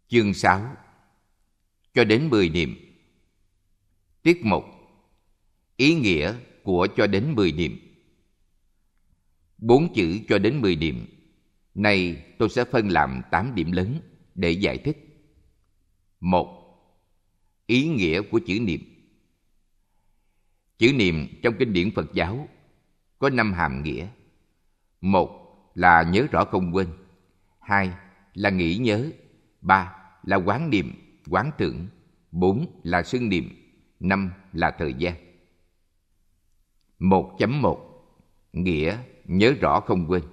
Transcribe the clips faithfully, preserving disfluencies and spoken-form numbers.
Chương sáu. Cho đến mười niệm. Tiết một. Ý nghĩa của cho đến mười niệm. Bốn chữ cho đến mười niệm này tôi sẽ phân làm tám điểm lớn để giải thích. Một. Ý nghĩa của chữ niệm. Chữ niệm trong kinh điển Phật giáo có năm hàm nghĩa. Một là nhớ rõ không quên. Hai là nghĩ nhớ. Ba là quán niệm, quán tưởng. Bốn là xưng niệm. Năm là thời gian. một chấm một. Nghĩa nhớ rõ không quên.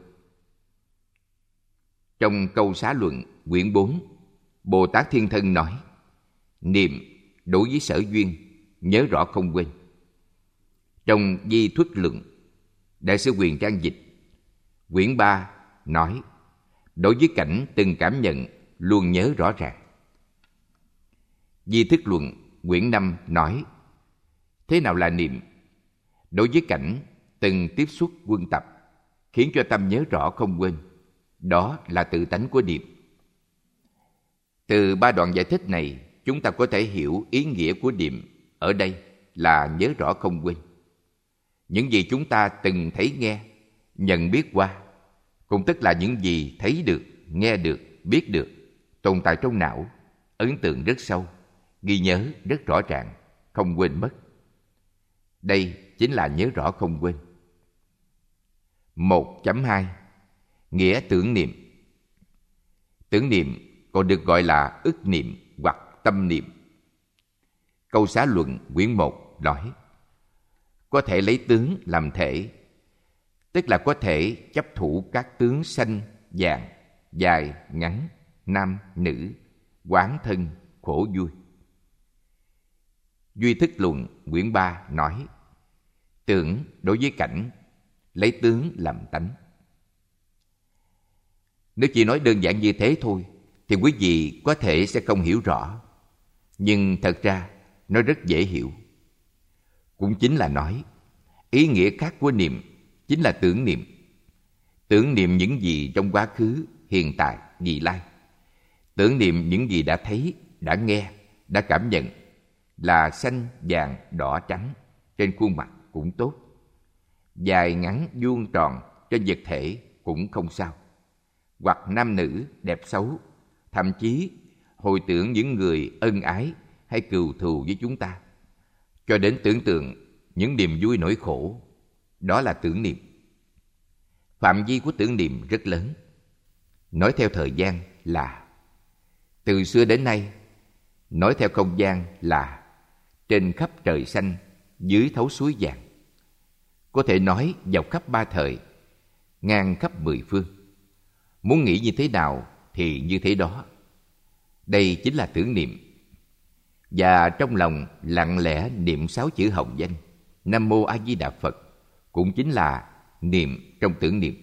Trong câu Xá Luận quyển bốn, Bồ Tát Thiên Thân nói: niệm đối với sở duyên, nhớ rõ không quên. Trong Di Thuất Luận, Đại sư Quyền Trang dịch quyển ba nói: đối với cảnh từng cảm nhận luôn nhớ rõ ràng. Di Thức Luận quyển năm nói: thế nào là niệm? Đối với cảnh từng tiếp xúc quân tập, khiến cho tâm nhớ rõ không quên, đó là tự tánh của niệm. Từ ba đoạn giải thích này, chúng ta có thể hiểu ý nghĩa của niệm ở đây là nhớ rõ không quên. Những gì chúng ta từng thấy nghe, nhận biết qua, cũng tức là những gì thấy được, nghe được, biết được, tồn tại trong não, ấn tượng rất sâu, ghi nhớ rất rõ ràng, không quên mất. Đây chính là nhớ rõ không quên. một chấm hai. Nghĩa tưởng niệm. Tưởng niệm còn được gọi là ức niệm hoặc tâm niệm. Câu Xá Luận quyển một nói: có thể lấy tướng làm thể, tức là có thể chấp thủ các tướng sanh, vàng, dài, ngắn, nam, nữ, quán thân, khổ vui. Duy Thức Luận quyển ba nói: tưởng đối với cảnh, lấy tướng làm tánh. Nếu chỉ nói đơn giản như thế thôi thì quý vị có thể sẽ không hiểu rõ. Nhưng thật ra nó rất dễ hiểu. Cũng chính là nói ý nghĩa khác của niệm chính là tưởng niệm. Tưởng niệm những gì trong quá khứ, hiện tại, vị lai. Tưởng niệm những gì đã thấy, đã nghe, đã cảm nhận, là xanh, vàng, đỏ, trắng trên khuôn mặt cũng tốt. Dài, ngắn, vuông, tròn trên vật thể cũng không sao. Hoặc nam nữ, đẹp xấu, thậm chí hồi tưởng những người ân ái hay cừu thù với chúng ta, cho đến tưởng tượng những niềm vui nỗi khổ, đó là tưởng niệm. Phạm vi của tưởng niệm rất lớn. Nói theo thời gian là từ xưa đến nay, nói theo không gian là trên khắp trời xanh, dưới thấu suối vàng. Có thể nói dọc khắp ba thời, ngang khắp mười phương. Muốn nghĩ như thế nào thì như thế đó. Đây chính là tưởng niệm. Và trong lòng lặng lẽ niệm sáu chữ hồng danh Nam Mô A Di Đà Phật cũng chính là niệm trong tưởng niệm.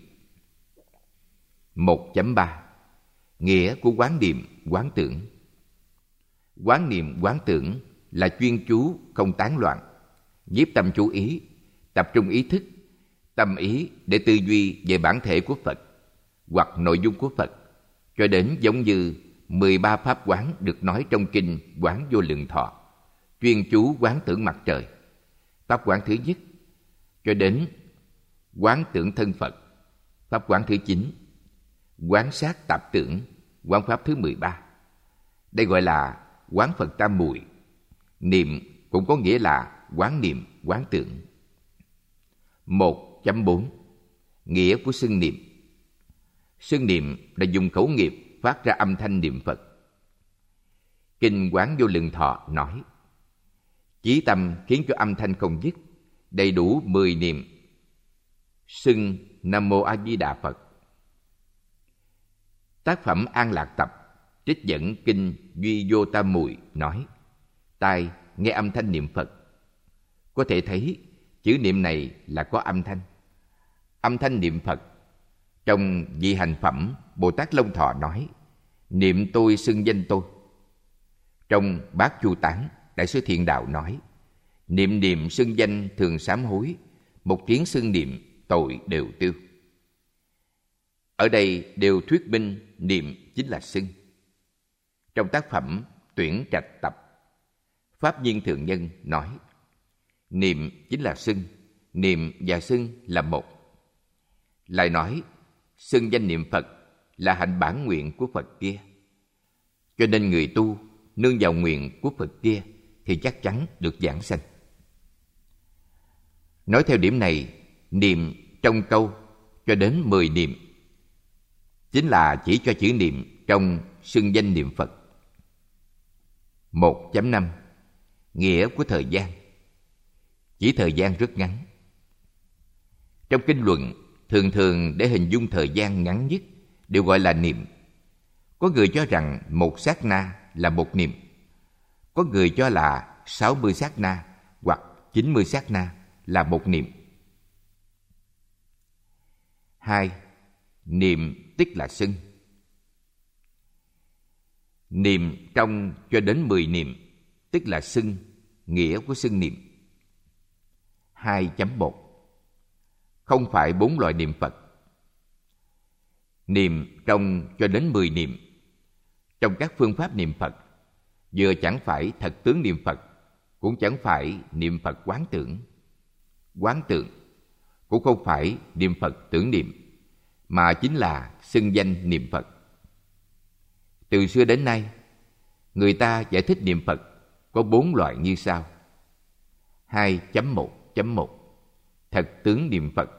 một chấm ba. Nghĩa của quán niệm, quán tưởng. Quán niệm, quán tưởng là chuyên chú, không tán loạn, nhiếp tâm chú ý, tập trung ý thức, tâm ý để tư duy về bản thể của Phật hoặc nội dung của Phật, cho đến giống như mười ba pháp quán được nói trong kinh Quán Vô Lượng Thọ, chuyên chú quán tưởng mặt trời, pháp quán thứ nhất, cho đến quán tưởng thân Phật, pháp quán thứ chín, quán sát tạp tưởng, quán pháp thứ mười ba. Đây gọi là quán Phật tam muội. Niệm cũng có nghĩa là quán niệm, quán tưởng. một chấm bốn. Nghĩa của xưng niệm. Xưng niệm là dùng khẩu nghiệp phát ra âm thanh niệm Phật. Kinh Quán Vô Lượng Thọ nói: chí tâm khiến cho âm thanh không dứt, đầy đủ mười niệm xưng Nam Mô A Di Đà Phật. Tác phẩm An Lạc Tập trích dẫn kinh Duy Vô Tam Muội nói: tai nghe âm thanh niệm Phật. Có thể thấy chữ niệm này là có âm thanh. Âm thanh niệm Phật. Trong Vị Hành Phẩm, Bồ Tát Long Thọ nói: niệm tôi xưng danh tôi. Trong Bát Chu Tán, Đại sư Thiện Đạo nói: niệm niệm xưng danh thường sám hối, một tiếng xưng niệm tội đều tiêu. Ở đây đều thuyết minh niệm chính là xưng. trong tác phẩm Tuyển Trạch Tập, Pháp Nhiên Thượng Nhân nói, niệm chính là xưng, niệm và xưng là một. Lại nói, xưng danh niệm Phật là hành bản nguyện của Phật kia. Cho nên người tu nương vào nguyện của Phật kia thì chắc chắn được vãng sanh. Nói theo điểm này, niệm trong câu cho đến mười niệm chính là chỉ cho chữ niệm trong xưng danh niệm Phật. một chấm năm. Nghĩa của thời gian. Chỉ thời gian rất ngắn. Trong kinh luận, thường thường để hình dung thời gian ngắn nhất đều gọi là niệm. Có người cho rằng một sát na là một niệm. Có người cho là sáu mươi sát na hoặc chín mươi sát na là một niệm. Hai, niệm tức là xưng. Niệm trong cho đến mười niệm tức là xưng, nghĩa của xưng niệm. hai chấm một. Không phải bốn loại niệm Phật. Niệm trong cho đến mười niệm trong các phương pháp niệm Phật vừa chẳng phải thật tướng niệm Phật, cũng chẳng phải niệm Phật quán tưởng. Quán tưởng cũng không phải niệm Phật tưởng niệm, mà chính là xưng danh niệm Phật. Từ xưa đến nay, người ta giải thích niệm Phật có bốn loại như sau. hai chấm một chấm một. Thật tướng niệm Phật.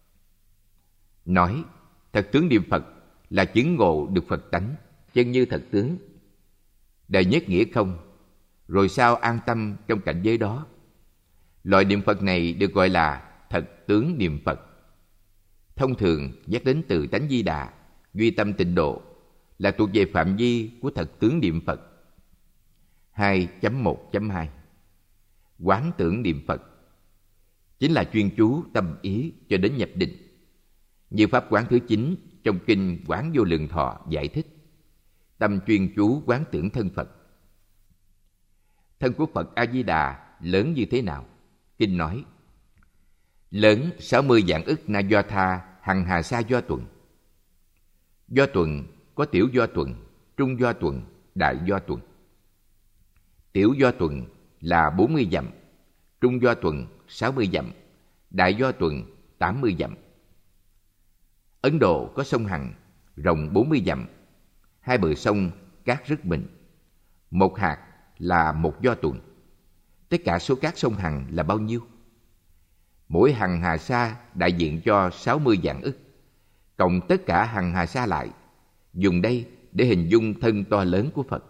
Nói thật tướng niệm Phật là chứng ngộ được Phật tánh, chân như thật tướng. Đệ nhất nghĩa không, rồi sao an tâm trong cảnh giới đó. Loại niệm Phật này được gọi là thật tướng niệm Phật. Thông thường nhắc đến từ tánh Di Đà, duy tâm tịnh độ là thuộc về phạm vi của thật tướng niệm Phật. hai chấm một chấm hai. Quán tưởng niệm Phật chính là chuyên chú tâm ý cho đến nhập định, như pháp quán thứ chín trong kinh Quán Vô Lượng Thọ giải thích. Tâm chuyên chú quán tưởng thân Phật. Thân của Phật A Di Đà lớn như thế nào? Kinh nói: lớn sáu mươi vạn ức na do tha hằng hà sa do tuần. Do tuần có tiểu do tuần, trung do tuần, đại do tuần. Tiểu do tuần là bốn mươi dặm, trung do tuần sáu mươi dặm, đại do tuần tám mươi dặm. Ấn Độ có sông Hằng rộng bốn mươi dặm, hai bờ sông cát rất mịn. Một hạt là một do tuần. Tất cả số cát sông Hằng là bao nhiêu? Mỗi hằng hà sa đại diện cho sáu mươi vạn ức. Cộng tất cả hằng hà sa lại, dùng đây để hình dung thân to lớn của Phật.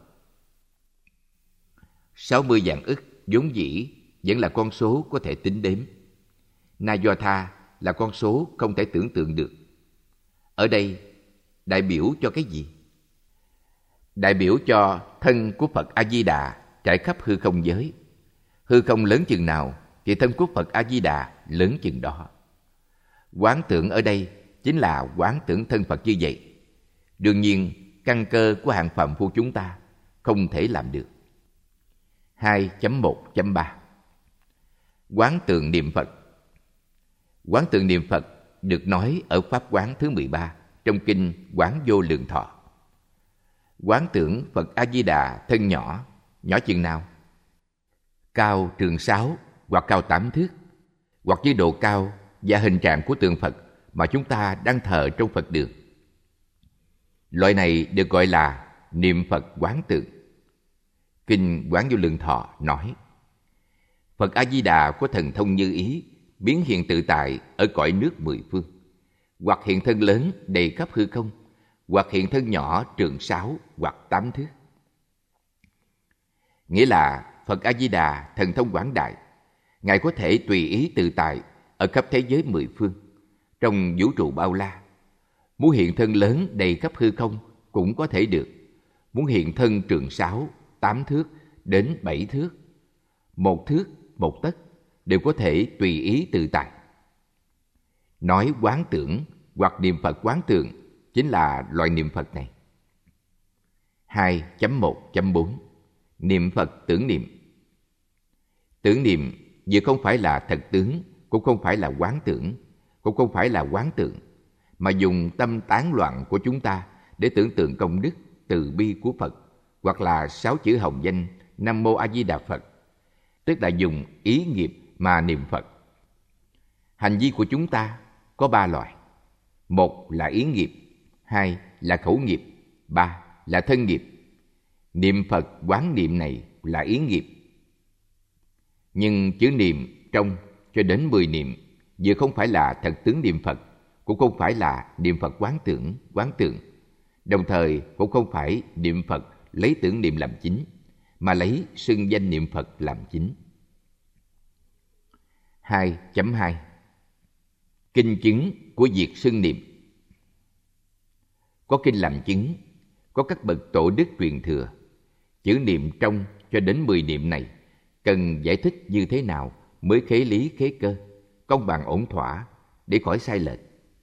sáu mươi vạn ức vốn dĩ vẫn là con số có thể tính đếm. Na do tha là con số không thể tưởng tượng được. Ở đây đại biểu cho cái gì? Đại biểu cho thân của Phật A Di Đà trải khắp hư không giới. Hư không lớn chừng nào thì thân của Phật A Di Đà lớn chừng đó. Quán tưởng ở đây chính là quán tưởng thân Phật như vậy. Đương nhiên, căn cơ của hạng phàm phu chúng ta không thể làm được. hai chấm một chấm ba. Quán tưởng niệm Phật. Quán tưởng niệm Phật được nói ở Pháp Quán thứ mười ba trong kinh Quán Vô Lượng Thọ. Quán tưởng Phật A Di Đà thân nhỏ, nhỏ chừng nào? Cao trường sáu hoặc cao tám thước, hoặc với độ cao và hình trạng của tượng Phật mà chúng ta đang thờ trong Phật đường. Loại này được gọi là niệm Phật quán tưởng. Kinh Quán Vô Lượng Thọ nói: Phật A Di Đà có thần thông như ý, biến hiện tự tại ở cõi nước mười phương, hoặc hiện thân lớn đầy khắp hư không, hoặc hiện thân nhỏ trường sáu hoặc tám thước. Nghĩa là Phật A Di Đà thần thông quảng đại, Ngài có thể tùy ý tự tại ở khắp thế giới mười phương, trong vũ trụ bao la. Muốn hiện thân lớn đầy khắp hư không cũng có thể được. Muốn hiện thân trường sáu, tám thước đến bảy thước, một thước, một tấc đều có thể tùy ý tự tại. Nói quán tưởng hoặc niệm Phật quán tưởng chính là loại niệm Phật này. hai chấm một chấm bốn. Niệm Phật tưởng niệm. Tưởng niệm vừa không phải là thật tướng, cũng không phải là quán tưởng, cũng không phải là quán tưởng, mà dùng tâm tán loạn của chúng ta để tưởng tượng công đức từ bi của Phật, hoặc là sáu chữ hồng danh Nam Mô A Di Đà Phật, tức là dùng ý nghiệp mà niệm Phật. Hành vi của chúng ta có ba loại. Một là ý nghiệp, hai là khẩu nghiệp, ba là thân nghiệp. Niệm Phật quán niệm này là ý nghiệp. Nhưng chữ niệm trong cho đến mười niệm vừa không phải là thật tướng niệm Phật, cũng không phải là niệm Phật quán tưởng, quán tượng. Đồng thời cũng không phải niệm Phật lấy tưởng niệm làm chính, mà lấy xưng danh niệm Phật làm chính. hai chấm hai Kinh chứng của việc xưng niệm. Có kinh làm chứng, có các bậc tổ đức truyền thừa. Chữ niệm trong cho đến mười niệm này cần giải thích như thế nào mới khế lý khế cơ, công bằng ổn thỏa, để khỏi sai lệch.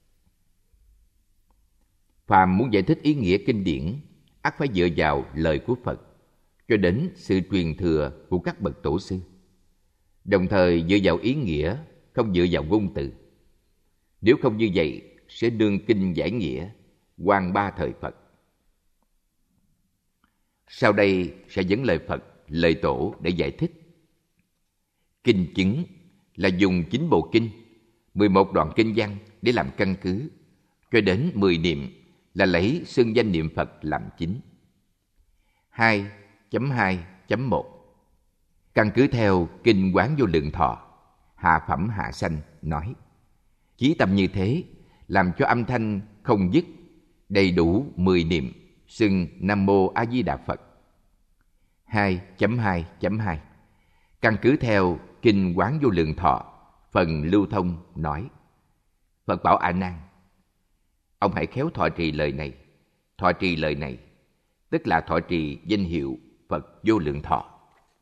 Phàm muốn giải thích ý nghĩa kinh điển, ắt phải dựa vào lời của Phật, cho đến sự truyền thừa của các bậc tổ sư. Đồng thời dựa vào ý nghĩa, không dựa vào ngôn từ. Nếu không như vậy, sẽ đương kinh giải nghĩa, hoang ba thời Phật. Sau đây sẽ dẫn lời Phật, lời tổ để giải thích. Kinh chứng là dùng chín bộ kinh, mười một đoạn kinh văn để làm căn cứ, cho đến mười niệm là lấy xưng danh niệm Phật làm chính. hai chấm hai chấm một Căn cứ theo Kinh Quán Vô Lượng Thọ, Hạ Phẩm Hạ Sanh nói: chí tâm như thế, làm cho âm thanh không dứt, đầy đủ mười niệm, xưng Nam Mô A Di Đà Phật. hai chấm hai chấm hai Căn cứ theo Kinh Quán Vô Lượng Thọ, phần lưu thông nói: Phật bảo A Nan, ông hãy khéo thọ trì lời này. Thọ trì lời này tức là thọ trì danh hiệu Phật Vô Lượng Thọ.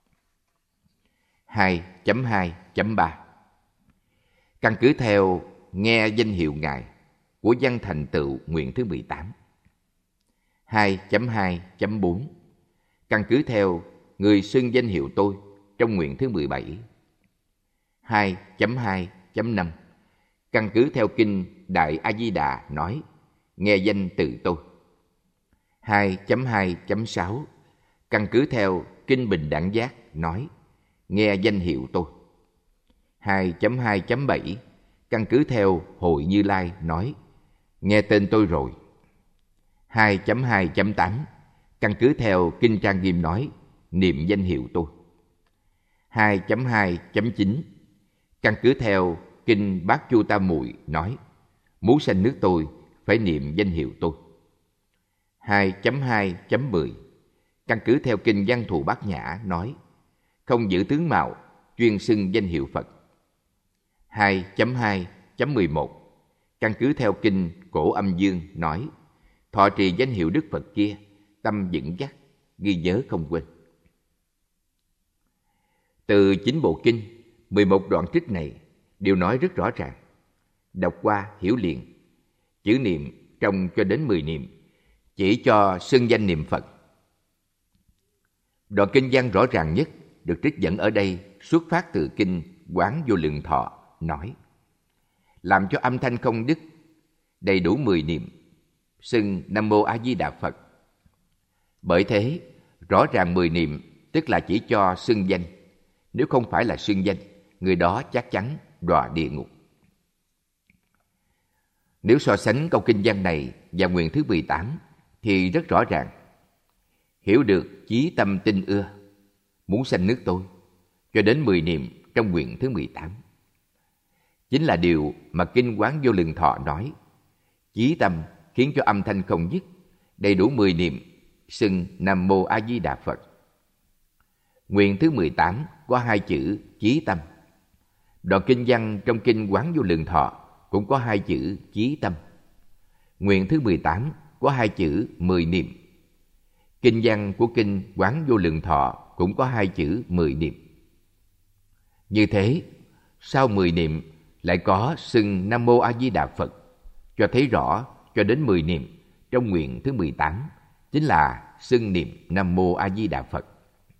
hai chấm hai chấm ba Căn cứ theo nghe danh hiệu Ngài của văn thành tựu nguyện thứ mười tám. hai chấm hai chấm bốn Căn cứ theo người xưng danh hiệu tôi trong nguyện thứ mười bảy. hai chấm hai chấm năm Căn cứ theo Kinh Đại A Di Đà nói: nghe danh từ tôi. hai chấm hai chấm sáu Căn cứ theo Kinh Bình Đẳng Giác nói: nghe danh hiệu tôi. hai chấm hai chấm bảy Căn cứ theo Hội Như Lai nói: nghe tên tôi rồi. hai chấm hai chấm tám Căn cứ theo Kinh Trang Nghiêm nói: niệm danh hiệu tôi. hai chấm hai chấm chín Căn cứ theo Kinh Bát Chu Tam Muội nói: muốn sanh nước tôi phải niệm danh hiệu tôi. hai chấm hai chấm mười Căn cứ theo Kinh Văn Thù Bát Nhã nói: không giữ tướng mạo, chuyên xưng danh hiệu Phật. hai chấm hai chấm mười một Căn cứ theo Kinh Cổ Âm Dương nói: thọ trì danh hiệu Đức Phật kia, tâm vững chắc, ghi nhớ không quên. Từ chín bộ kinh, mười một đoạn trích này đều nói rất rõ ràng. Đọc qua hiểu liền. Chữ niệm trong cho đến mười niệm chỉ cho xưng danh niệm Phật. Đoạn kinh văn rõ ràng nhất được trích dẫn ở đây xuất phát từ Kinh Quán Vô Lượng Thọ nói: làm cho âm thanh không đứt, đầy đủ mười niệm, xưng Nam Mô A Di Đà Phật. Bởi thế, rõ ràng mười niệm tức là chỉ cho xưng danh. Nếu không phải là xưng danh, người đó chắc chắn đọa địa ngục. Nếu so sánh câu kinh văn này và nguyện thứ mười tám thì rất rõ ràng. Hiểu được chí tâm tinh ưa, muốn sanh nước tôi, cho đến mười niệm trong nguyện thứ mười tám. Chính là điều mà Kinh Quán Vô Lượng Thọ nói: chí tâm khiến cho âm thanh không dứt, đầy đủ mười niệm, xưng Nam Mô A Di Đà Phật. Nguyện thứ mười tám có hai chữ chí tâm. Đoạn kinh văn trong Kinh Quán Vô Lượng Thọ cũng có hai chữ chí tâm. Nguyện thứ mười tám có hai chữ mười niệm. Kinh văn của Kinh Quán Vô Lượng Thọ cũng có hai chữ mười niệm. Như thế, sau mười niệm lại có xưng Nam Mô A Di Đà Phật, cho thấy rõ cho đến mười niệm trong nguyện thứ mười tám chính là xưng niệm Nam Mô A Di Đà Phật.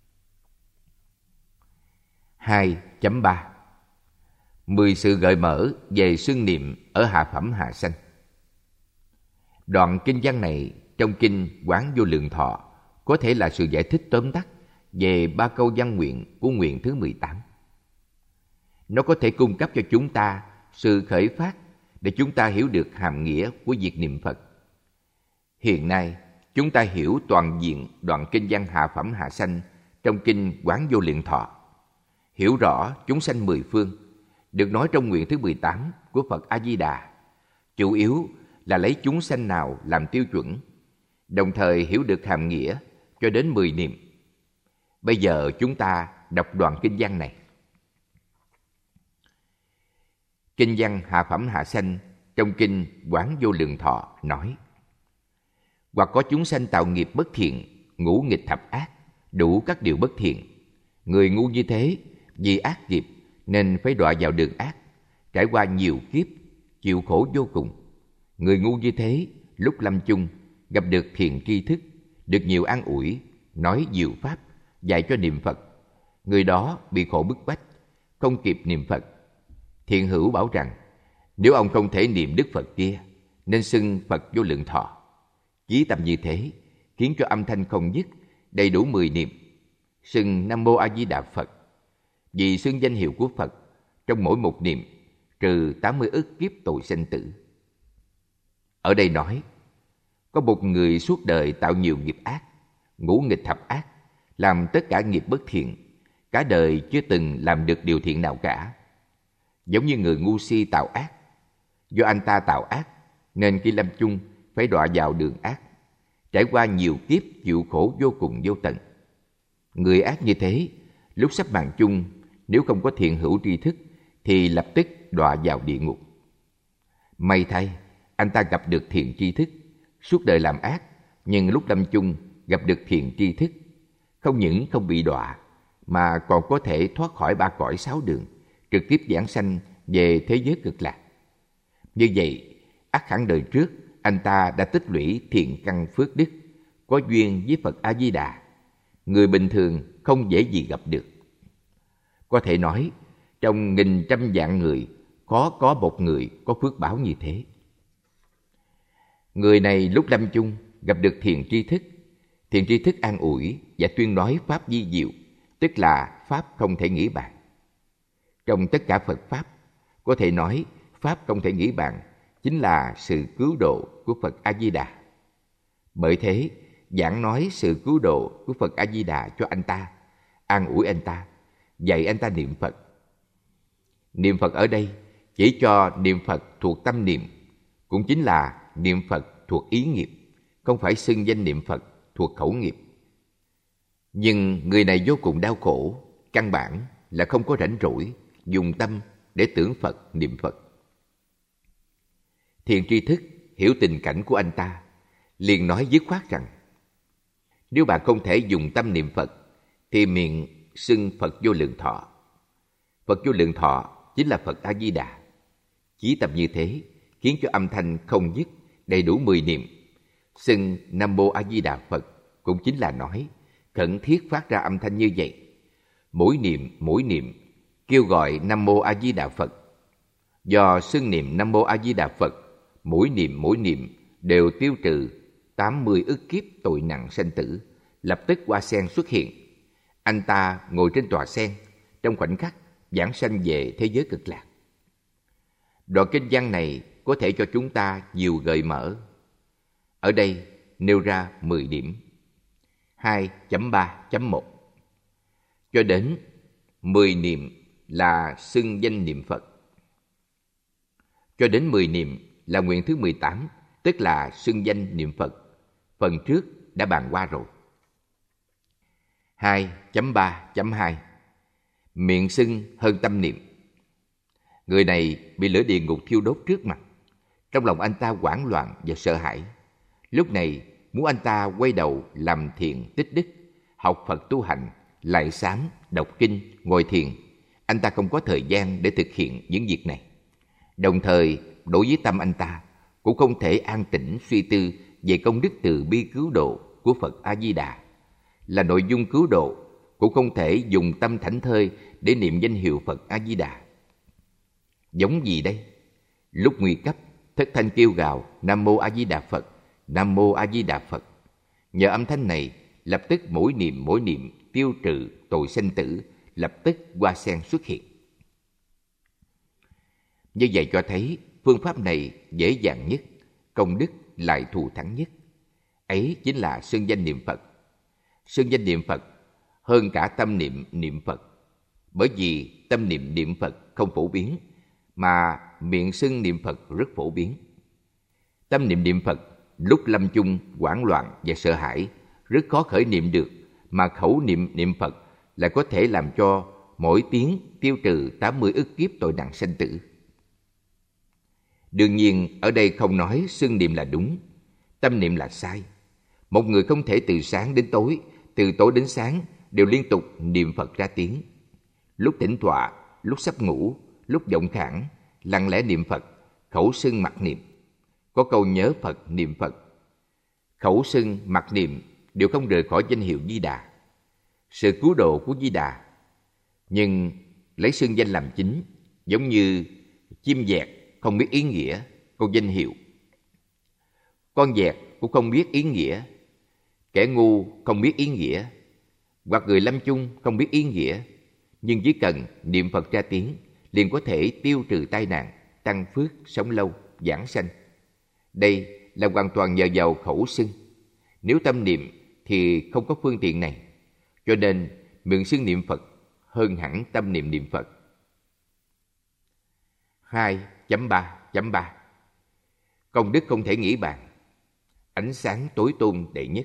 hai chấm ba Mười sự gợi mở về xưng niệm ở hạ phẩm hạ sanh. Đoạn kinh văn này trong Kinh Quán Vô Lượng Thọ có thể là sự giải thích tóm tắt về ba câu văn nguyện của nguyện thứ mười tám. Nó có thể cung cấp cho chúng ta sự khởi phát để chúng ta hiểu được hàm nghĩa của việc niệm Phật. Hiện nay, chúng ta hiểu toàn diện đoạn kinh văn Hạ Phẩm Hạ Sanh trong kinh Quán Vô Lượng Thọ, hiểu rõ chúng sanh mười phương được nói trong nguyện thứ mười tám của Phật A Di Đà, chủ yếu là lấy chúng sanh nào làm tiêu chuẩn, đồng thời hiểu được hàm nghĩa cho đến mười niệm. Bây giờ chúng ta đọc đoạn kinh văn này. Kinh văn Hạ Phẩm Hạ Sanh trong kinh Quán Vô Lượng Thọ nói: hoặc có chúng sanh tạo nghiệp bất thiện, ngũ nghịch thập ác, đủ các điều bất thiện. Người ngu như thế, vì ác nghiệp nên phải đọa vào đường ác, trải qua nhiều kiếp, chịu khổ vô cùng. Người ngu như thế, lúc lâm chung, gặp được thiện tri thức, được nhiều an ủi, nói diệu pháp, dạy cho niệm Phật. Người đó bị khổ bức bách, không kịp niệm Phật. Thiện hữu bảo rằng, nếu ông không thể niệm Đức Phật kia, nên xưng Phật Vô Lượng Thọ. Chí tâm như thế, khiến cho âm thanh không dứt, đầy đủ mười niệm, xưng Nam Mô A Di Đà Phật. Vì xưng danh hiệu của Phật, trong mỗi một niệm, trừ tám mươi ức kiếp tội sanh tử. Ở đây nói, có một người suốt đời tạo nhiều nghiệp ác, ngũ nghịch thập ác, làm tất cả nghiệp bất thiện, cả đời chưa từng làm được điều thiện nào cả. Giống như người ngu si tạo ác. Do anh ta tạo ác, nên khi lâm chung phải đọa vào đường ác, trải qua nhiều kiếp chịu khổ vô cùng vô tận. Người ác như thế, lúc sắp mạng chung, nếu không có thiện hữu tri thức, thì lập tức đọa vào địa ngục. May thay, anh ta gặp được thiện tri thức, suốt đời làm ác, nhưng lúc lâm chung gặp được thiện tri thức, không những không bị đọa, mà còn có thể thoát khỏi ba cõi sáu đường, trực tiếp giảng sanh về thế giới cực lạc. Như vậy, ắt hẳn đời trước, anh ta đã tích lũy thiện căn phước đức, có duyên với Phật A Di Đà. Người bình thường không dễ gì gặp được. Có thể nói, trong nghìn trăm vạn người, khó có một người có phước báo như thế. Người này lúc lâm chung gặp được thiện tri thức. Thiện tri thức an ủi và tuyên nói pháp vi diệu, tức là pháp không thể nghĩ bàn. Trong tất cả Phật pháp, có thể nói pháp không thể nghĩ bàn chính là sự cứu độ của Phật A Di Đà. Bởi thế, giảng nói sự cứu độ của Phật A Di Đà cho anh ta, an ủi anh ta, dạy anh ta niệm Phật. Niệm Phật ở đây chỉ cho niệm Phật thuộc tâm niệm, cũng chính là niệm Phật thuộc ý nghiệp, không phải xưng danh niệm Phật thuộc khẩu nghiệp. Nhưng người này vô cùng đau khổ, căn bản là không có rảnh rỗi dùng tâm để tưởng Phật, niệm Phật. Thiện tri thức hiểu tình cảnh của anh ta, liền nói dứt khoát rằng: nếu bạn không thể dùng tâm niệm Phật, thì miệng xưng Phật Vô Lượng Thọ. Phật Vô Lượng Thọ chính là Phật A Di Đà. Chí tập như thế khiến cho âm thanh không dứt, đầy đủ mười niệm, xưng Nam Mô A Di Đà Phật, cũng chính là nói khẩn thiết phát ra âm thanh như vậy. Mỗi niệm mỗi niệm kêu gọi Nam Mô A Di Đà Phật. Do xưng niệm Nam Mô A Di Đà Phật, mỗi niệm mỗi niệm đều tiêu trừ tám mươi ức kiếp tội nặng sanh tử, lập tức hoa sen xuất hiện. Anh ta ngồi trên tòa sen, trong khoảnh khắc giảng sanh về thế giới cực lạc. Đoạn kinh văn này có thể cho chúng ta nhiều gợi mở. Ở đây nêu ra mười điểm. hai chấm ba chấm một cho đến mười niệm là xưng danh niệm Phật. Cho đến mười niệm là nguyện thứ mười tám, tức là xưng danh niệm Phật. Phần trước đã bàn qua rồi. hai chấm ba chấm hai miệng xưng hơn tâm niệm. Người này bị lửa địa ngục thiêu đốt trước mặt. Trong lòng anh ta hoảng loạn và sợ hãi. Lúc này muốn anh ta quay đầu làm thiện tích đức, học Phật tu hành, lại sám, đọc kinh, ngồi thiền, anh ta không có thời gian để thực hiện những việc này. Đồng thời, đối với tâm anh ta cũng không thể an tĩnh suy tư về công đức từ bi cứu độ của Phật A Di Đà. Là nội dung cứu độ, cũng không thể dùng tâm thảnh thơi để niệm danh hiệu Phật A Di Đà. Giống gì đây? Lúc nguy cấp, thất thanh kêu gào Nam Mô A Di Đà Phật, Nam Mô A Di Đà Phật. Nhờ âm thanh này lập tức mỗi niệm mỗi niệm tiêu trừ tội sanh tử, lập tức hoa sen xuất hiện. Như vậy cho thấy phương pháp này dễ dàng nhất, công đức lại thù thắng nhất. Ấy chính là xưng danh niệm Phật. Xưng danh niệm Phật hơn cả tâm niệm niệm Phật, bởi vì tâm niệm niệm Phật không phổ biến, mà miệng xưng niệm Phật rất phổ biến. Tâm niệm niệm Phật lúc lâm chung hoảng loạn và sợ hãi rất khó khởi niệm được, mà khẩu niệm niệm Phật lại có thể làm cho mỗi tiếng tiêu trừ tám mươi ức kiếp tội nặng sanh tử. Đương nhiên ở đây không nói xưng niệm là đúng, tâm niệm là sai. Một người không thể từ sáng đến tối, từ tối đến sáng đều liên tục niệm Phật ra tiếng. Lúc tĩnh tọa, lúc sắp ngủ, lúc vọng khản, lặng lẽ niệm Phật, khẩu xưng mặt niệm. Có câu nhớ Phật, niệm Phật. Khẩu xưng, mặt niệm đều không rời khỏi danh hiệu Di Đà, sự cứu độ của Di Đà. Nhưng lấy xưng danh làm chính, giống như chim dẹt không biết ý nghĩa câu danh hiệu. Con dẹt cũng không biết ý nghĩa, kẻ ngu không biết ý nghĩa, hoặc người lâm chung không biết ý nghĩa, nhưng chỉ cần niệm Phật ra tiếng liền có thể tiêu trừ tai nạn, tăng phước, sống lâu, giảng sanh. Đây là hoàn toàn nhờ vào khẩu xưng. Nếu tâm niệm thì không có phương tiện này, cho nên miệng xưng niệm Phật hơn hẳn tâm niệm niệm Phật. hai chấm ba chấm ba Công đức không thể nghĩ bàn. Ánh sáng tối tôn đệ nhất.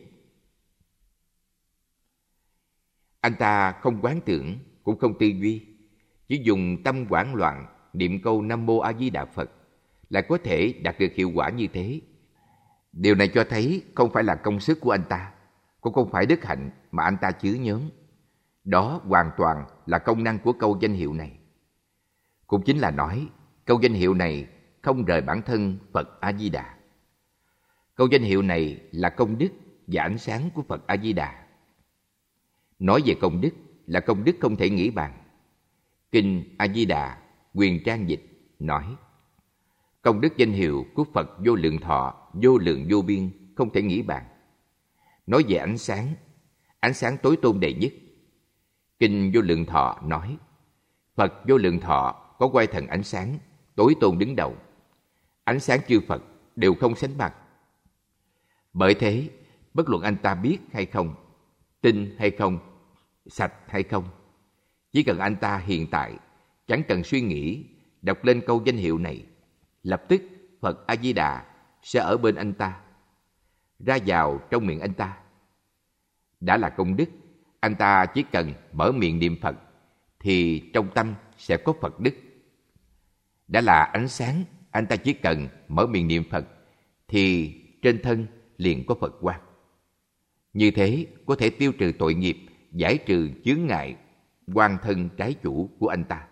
Anh ta không quán tưởng, cũng không tư duy, chỉ dùng tâm hoảng loạn niệm câu Nam Mô A Di Đà Phật là có thể đạt được hiệu quả như thế. Điều này cho thấy không phải là công sức của anh ta, cũng không phải đức hạnh mà anh ta chứa nhóm. Đó hoàn toàn là công năng của câu danh hiệu này. Cũng chính là nói, câu danh hiệu này không rời bản thân Phật A Di Đà. Câu danh hiệu này là công đức và ánh sáng của Phật A Di Đà. Nói về công đức là công đức không thể nghĩ bàn. Kinh A Di Đà Quyền Trang dịch nói: công đức danh hiệu của Phật vô lượng thọ, vô lượng vô biên, không thể nghĩ bàn. Nói về ánh sáng, ánh sáng tối tôn đệ nhất. Kinh Vô Lượng Thọ nói: Phật vô lượng thọ có oai thần ánh sáng, tối tôn đứng đầu. Ánh sáng chư Phật đều không sánh bằng. Bởi thế, bất luận anh ta biết hay không, tin hay không, sạch hay không, chỉ cần anh ta hiện tại chẳng cần suy nghĩ, đọc lên câu danh hiệu này, lập tức Phật A Di Đà sẽ ở bên anh ta, ra vào trong miệng anh ta. Đã là công đức, anh ta chỉ cần mở miệng niệm Phật thì trong tâm sẽ có Phật đức. Đã là ánh sáng, anh ta chỉ cần mở miệng niệm Phật thì trên thân liền có Phật quang. Như thế có thể tiêu trừ tội nghiệp, giải trừ chướng ngại oan thân trái chủ của anh ta.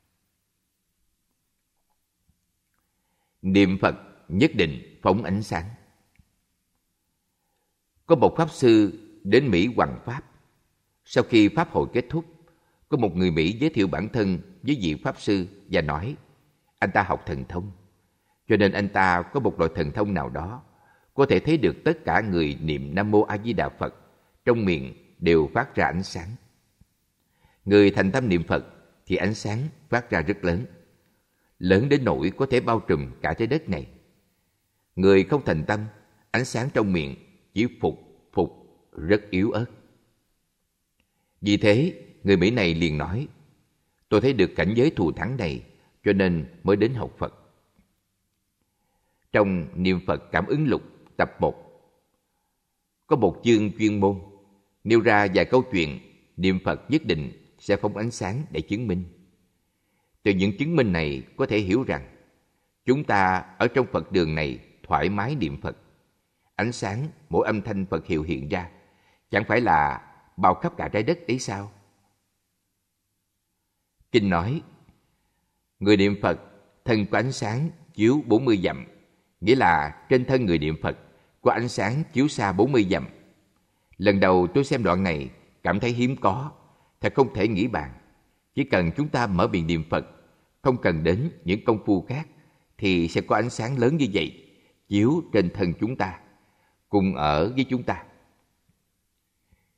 Niệm Phật nhất định phóng ánh sáng. Có một pháp sư đến Mỹ hoằng pháp. Sau khi pháp hội kết thúc, có một người Mỹ giới thiệu bản thân với vị pháp sư và nói anh ta học thần thông, cho nên anh ta có một loại thần thông nào đó có thể thấy được tất cả người niệm Nam Mô A Di Đà Phật trong miệng đều phát ra ánh sáng. Người thành tâm niệm Phật thì ánh sáng phát ra rất lớn, lớn đến nỗi có thể bao trùm cả trái đất này. Người không thành tâm, ánh sáng trong miệng chỉ phục phục rất yếu ớt. Vì thế, người Mỹ này liền nói: tôi thấy được cảnh giới thù thắng này, cho nên mới đến học Phật. Trong Niệm Phật Cảm ứng lục tập một, có một chương chuyên môn nêu ra vài câu chuyện niệm Phật nhất định sẽ phóng ánh sáng để chứng minh. Từ những chứng minh này có thể hiểu rằng chúng ta ở trong Phật đường này thoải mái niệm Phật. Ánh sáng mỗi âm thanh Phật hiệu hiện ra chẳng phải là bao khắp cả trái đất ấy sao? Kinh nói, người niệm Phật thân có ánh sáng chiếu bốn mươi dặm, nghĩa là trên thân người niệm Phật có ánh sáng chiếu xa bốn mươi dặm. Lần đầu tôi xem đoạn này cảm thấy hiếm có, thật không thể nghĩ bàn. Chỉ cần chúng ta mở miệng niệm Phật, không cần đến những công phu khác, thì sẽ có ánh sáng lớn như vậy chiếu trên thân chúng ta, cùng ở với chúng ta.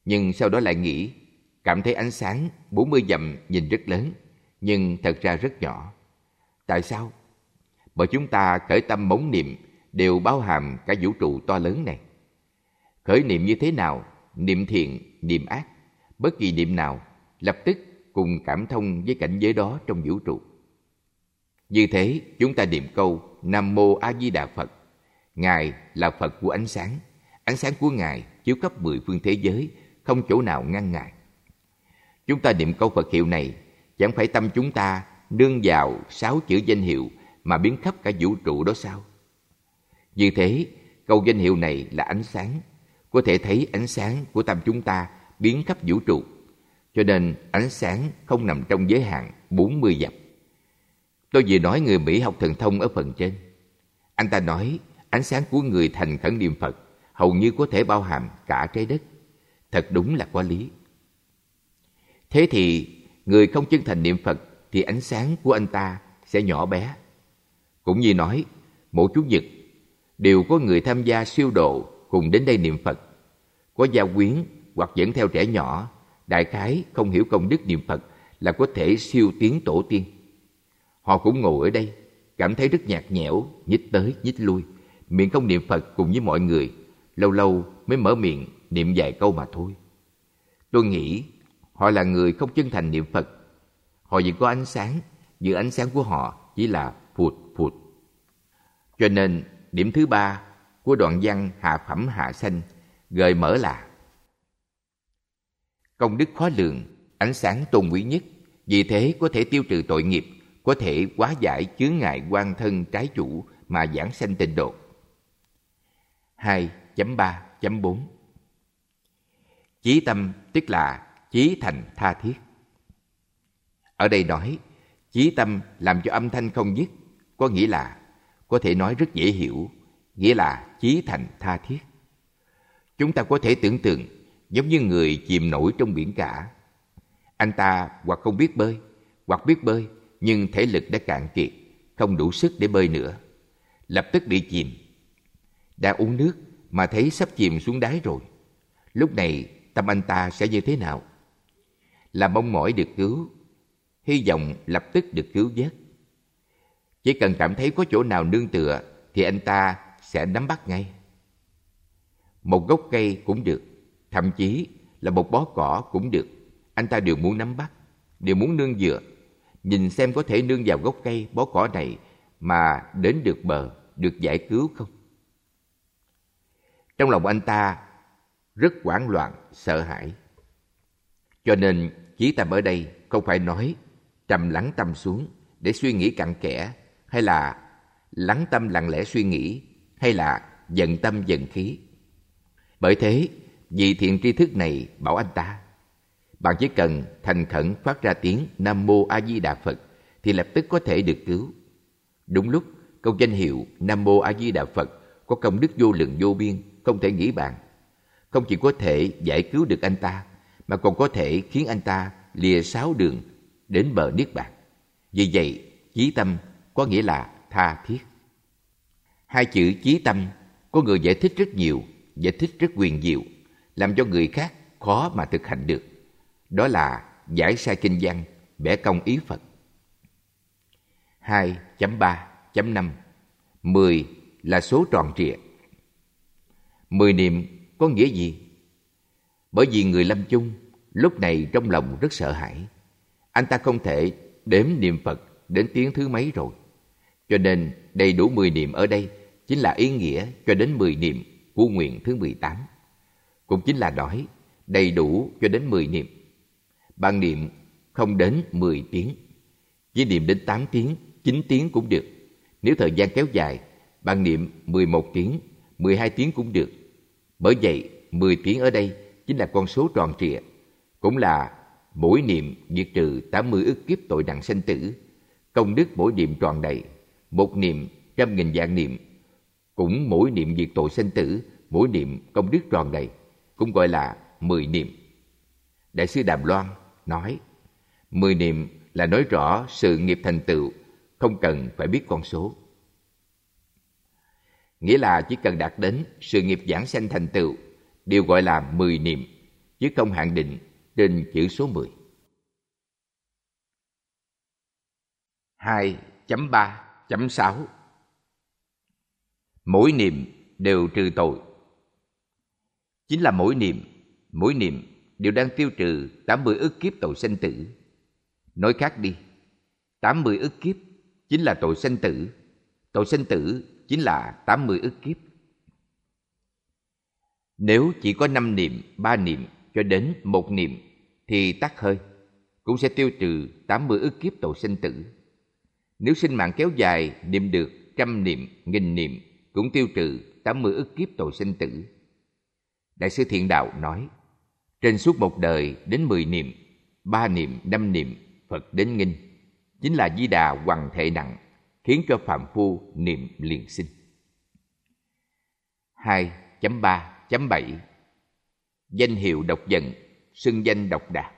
nhưng sau đó lại nghĩ, cảm thấy ánh sáng bốn mươi dặm nhìn rất lớn, nhưng thật ra rất nhỏ. Tại sao? Bởi chúng ta khởi tâm móng niệm đều bao hàm cả vũ trụ to lớn này. Khởi niệm như thế nào, niệm thiện, niệm ác, bất kỳ niệm nào, lập tức cùng cảm thông với cảnh giới đó trong vũ trụ. Như thế, chúng ta niệm câu Nam Mô A Di Đà Phật. Ngài là Phật của ánh sáng. Ánh sáng của Ngài chiếu khắp mười phương thế giới, không chỗ nào ngăn Ngài. Chúng ta niệm câu Phật hiệu này, chẳng phải tâm chúng ta nương vào sáu chữ danh hiệu mà biến khắp cả vũ trụ đó sao? Như thế, câu danh hiệu này là ánh sáng, có thể thấy ánh sáng của tâm chúng ta biến khắp vũ trụ. Cho nên ánh sáng không nằm trong giới hạn bốn mươi dặm. Tôi vừa nói người Mỹ học thần thông ở phần trên. Anh ta nói ánh sáng của người thành khẩn niệm Phật hầu như có thể bao hàm cả trái đất. Thật đúng là có lý. Thế thì người không chân thành niệm Phật thì ánh sáng của anh ta sẽ nhỏ bé. Cũng như nói, mỗi Chủ nhật đều có người tham gia siêu độ cùng đến đây niệm Phật. Có gia quyến hoặc dẫn theo trẻ nhỏ, đại khái không hiểu công đức niệm Phật là có thể siêu tiến tổ tiên. Họ cũng ngồi ở đây, cảm thấy rất nhạt nhẽo, nhích tới nhích lui, miệng không niệm Phật cùng với mọi người, lâu lâu mới mở miệng niệm vài câu mà thôi. Tôi nghĩ họ là người không chân thành niệm Phật. Họ chỉ có ánh sáng, nhưng ánh sáng của họ chỉ là phụt phụt. Cho nên điểm thứ ba của đoạn văn Hạ Phẩm Hạ Sanh gợi mở là: công đức khó lường, ánh sáng tôn quý nhất, vì thế có thể tiêu trừ tội nghiệp, có thể hóa giải chướng ngại oan thân trái chủ mà giảng sanh tịnh độ. hai chấm ba chấm bốn Chí tâm tức là chí thành tha thiết. Ở đây nói chí tâm làm cho âm thanh không dứt, có nghĩa là có thể nói rất dễ hiểu, nghĩa là chí thành tha thiết. Chúng ta có thể tưởng tượng giống như người chìm nổi trong biển cả. Anh ta hoặc không biết bơi, hoặc biết bơi nhưng thể lực đã cạn kiệt, không đủ sức để bơi nữa, lập tức bị chìm. Đang uống nước mà thấy sắp chìm xuống đáy rồi. Lúc này tâm anh ta sẽ như thế nào? Là mong mỏi được cứu, hy vọng lập tức được cứu vớt. Chỉ cần cảm thấy có chỗ nào nương tựa thì anh ta sẽ nắm bắt ngay. Một gốc cây cũng được, thậm chí là một bó cỏ cũng được, anh ta đều muốn nắm bắt, đều muốn nương dựa, nhìn xem có thể nương vào gốc cây, bó cỏ này mà đến được bờ, được giải cứu không. Trong lòng anh ta rất hoảng loạn, sợ hãi. Cho nên chí tâm ở đây không phải nói trầm lắng tâm xuống để suy nghĩ cặn kẽ, hay là lắng tâm lặng lẽ suy nghĩ, hay là dần tâm dần khí. Bởi thế, vị thiện tri thức này bảo anh ta, bạn chỉ cần thành khẩn phát ra tiếng Nam Mô A Di Đà Phật thì lập tức có thể được cứu. Đúng lúc, câu danh hiệu Nam Mô A Di Đà Phật có công đức vô lượng vô biên, không thể nghĩ bàn. Không chỉ có thể giải cứu được anh ta, mà còn có thể khiến anh ta lìa sáu đường đến bờ niết bàn. Vì vậy, chí tâm có nghĩa là tha thiết. Hai chữ chí tâm có người giải thích rất nhiều, giải thích rất huyền diệu, làm cho người khác khó mà thực hành được. Đó là giải sai kinh văn, bẻ cong ý Phật. hai chấm ba chấm năm mười là số tròn trịa. Mười niệm có nghĩa gì? Bởi vì người lâm chung lúc này trong lòng rất sợ hãi. Anh ta không thể đếm niệm Phật đến tiếng thứ mấy rồi. Cho nên đầy đủ mười niệm ở đây chính là ý nghĩa cho đến mười niệm của nguyện thứ mười tám. Cũng chính là nói đầy đủ cho đến mười niệm. Bạn niệm không đến mười tiếng, chỉ niệm đến tám tiếng, chín tiếng cũng được. Nếu thời gian kéo dài, bạn niệm mười một tiếng, mười hai tiếng cũng được. Bởi vậy, mười tiếng ở đây chính là con số tròn trịa, cũng là mỗi niệm diệt trừ tám mươi ức kiếp tội nặng sanh tử. Công đức mỗi niệm tròn đầy, một niệm trăm nghìn vạn niệm, cũng mỗi niệm diệt tội sanh tử, mỗi niệm công đức tròn đầy, cũng gọi là mười niệm. Đại sư Đàm Loan nói, mười niệm là nói rõ sự nghiệp thành tựu, không cần phải biết con số. Nghĩa là chỉ cần đạt đến sự nghiệp giảng sanh thành tựu, đều gọi là mười niệm. chứ không hạn định trên chữ số mười. hai chấm ba chấm sáu Mỗi niệm đều trừ tội. Chính là mỗi niệm, mỗi niệm đều đang tiêu trừ tám mươi ức kiếp tội sanh tử. Nói khác đi, tám mươi ức kiếp chính là tội sanh tử, tội sanh tử chính là tám mươi ức kiếp. Nếu chỉ có năm niệm, ba niệm cho đến một niệm thì tắc hơi, cũng sẽ tiêu trừ tám mươi ức kiếp tội sanh tử. Nếu sinh mạng kéo dài, niệm được trăm niệm, nghìn niệm cũng tiêu trừ tám mươi ức kiếp tội sanh tử. Đại sư Thiện Đạo nói, trên suốt một đời đến mười niệm, ba niệm, năm niệm, Phật đến nghinh, chính là Di Đà hoằng thể nặng, khiến cho phàm phu niệm liền sinh. hai chấm ba chấm bảy Danh hiệu độc giận, xưng danh độc đạt.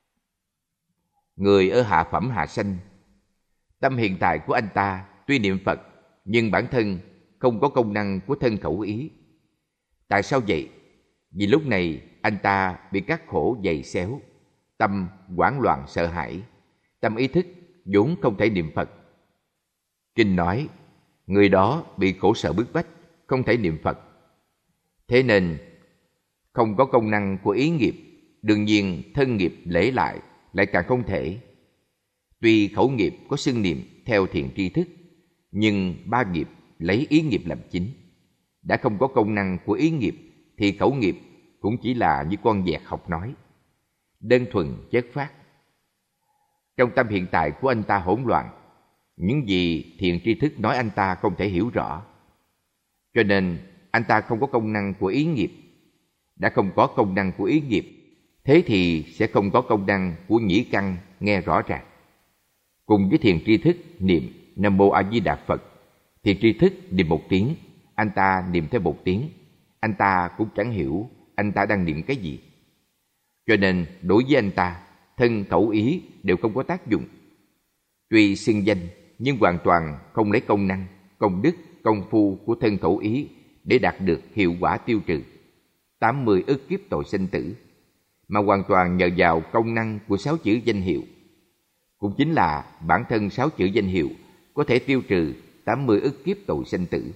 Người ở hạ phẩm hạ sanh, tâm hiện tại của anh ta tuy niệm Phật, nhưng bản thân không có công năng của thân khẩu ý. Tại sao vậy? Vì lúc này anh ta bị các khổ dày xéo, tâm hoảng loạn sợ hãi, tâm ý thức vốn không thể niệm Phật. Kinh nói, người đó bị khổ sở bức bách, không thể niệm Phật. Thế nên, không có công năng của ý nghiệp, đương nhiên thân nghiệp lễ lại, lại càng không thể. Tuy khẩu nghiệp có xưng niệm theo thiện tri thức, nhưng ba nghiệp lấy ý nghiệp làm chính. Đã không có công năng của ý nghiệp, thì khẩu nghiệp cũng chỉ là như con vẹt học nói, đơn thuần chất phát. Trong tâm hiện tại của anh ta hỗn loạn, những gì thiện tri thức nói anh ta không thể hiểu rõ. Cho nên anh ta không có công năng của ý nghiệp. Đã không có công năng của ý nghiệp, thế thì sẽ không có công năng của nhĩ căn nghe rõ ràng. Cùng với thiền tri thức niệm Nam Mô A Di Đà Phật, thiền tri thức niệm một tiếng, anh ta niệm theo một tiếng, anh ta cũng chẳng hiểu anh ta đang niệm cái gì. Cho nên đối với anh ta, thân khẩu ý đều không có tác dụng. Tuy xưng danh nhưng hoàn toàn không lấy công năng, công đức, công phu của thân khẩu ý để đạt được hiệu quả tiêu trừ tám mươi ức kiếp tội sanh tử, mà hoàn toàn nhờ vào công năng của sáu chữ danh hiệu. Cũng chính là bản thân sáu chữ danh hiệu có thể tiêu trừ tám mươi ức kiếp tội sanh tử.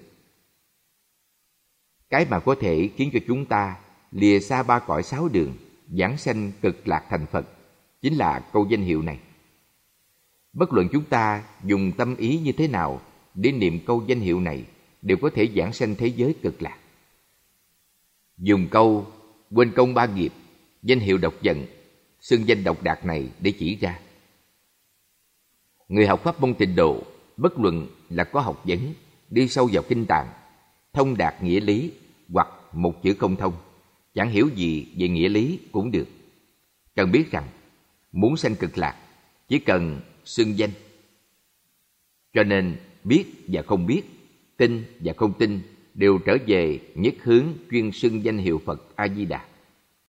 Cái mà có thể khiến cho chúng ta lìa xa ba cõi sáu đường, vãng sanh cực lạc thành Phật, chính là câu danh hiệu này. Bất luận chúng ta dùng tâm ý như thế nào để niệm câu danh hiệu này, đều có thể vãng sanh thế giới cực lạc. Dùng câu quên công ba nghiệp, danh hiệu độc giận, xưng danh độc đạt này để chỉ ra. Người học pháp môn Tịnh Độ, bất luận là có học vấn, đi sâu vào kinh tạng, thông đạt nghĩa lý hoặc một chữ không thông, chẳng hiểu gì về nghĩa lý cũng được. Cần biết rằng, muốn sanh cực lạc, chỉ cần xưng danh. Cho nên, biết và không biết, tin và không tin đều trở về nhất hướng chuyên xưng danh hiệu Phật A Di Đà.